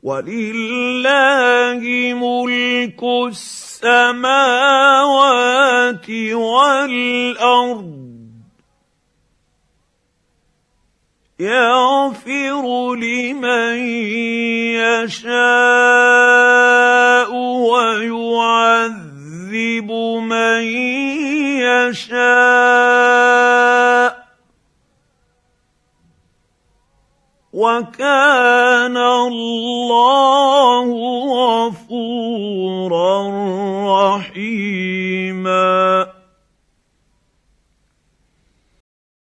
وَلِلَّهِ مُلْكُ السَّمَاوَاتِ وَالْأَرْضِ يَغْفِرُ لِمَن يَشَاءُ وَيُعَذِّبُ مَن يَشَاءُ ۚ وَكَانَ اللَّهُ غَفُورًا رَّحِيمًا.